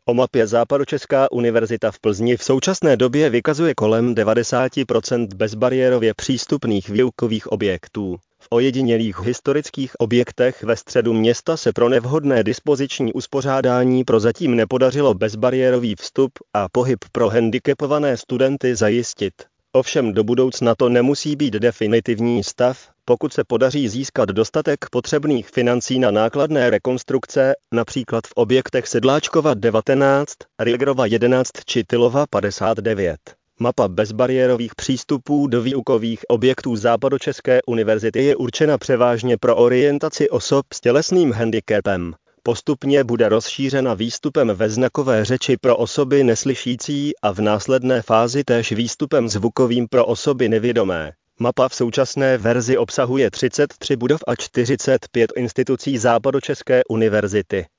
O mapě Západočeská univerzita v Plzni v současné době vykazuje kolem 90% bezbariérově přístupných výukových objektů. V ojedinělých historických objektech ve středu města se pro nevhodné dispoziční uspořádání prozatím nepodařilo bezbariérový vstup a pohyb pro handicapované studenty zajistit. Ovšem do budoucna to nemusí být definitivní stav, pokud se podaří získat dostatek potřebných financí na nákladné rekonstrukce, například v objektech Sedláčkova 19, Rigrova 11 či Tylova 59. Mapa bezbariérových přístupů do výukových objektů Západočeské univerzity je určena převážně pro orientaci osob s tělesným handicapem. Postupně bude rozšířena výstupem ve znakové řeči pro osoby neslyšící a v následné fázi též výstupem zvukovým pro osoby nevidomé. Mapa v současné verzi obsahuje 33 budov a 45 institucí Západočeské univerzity.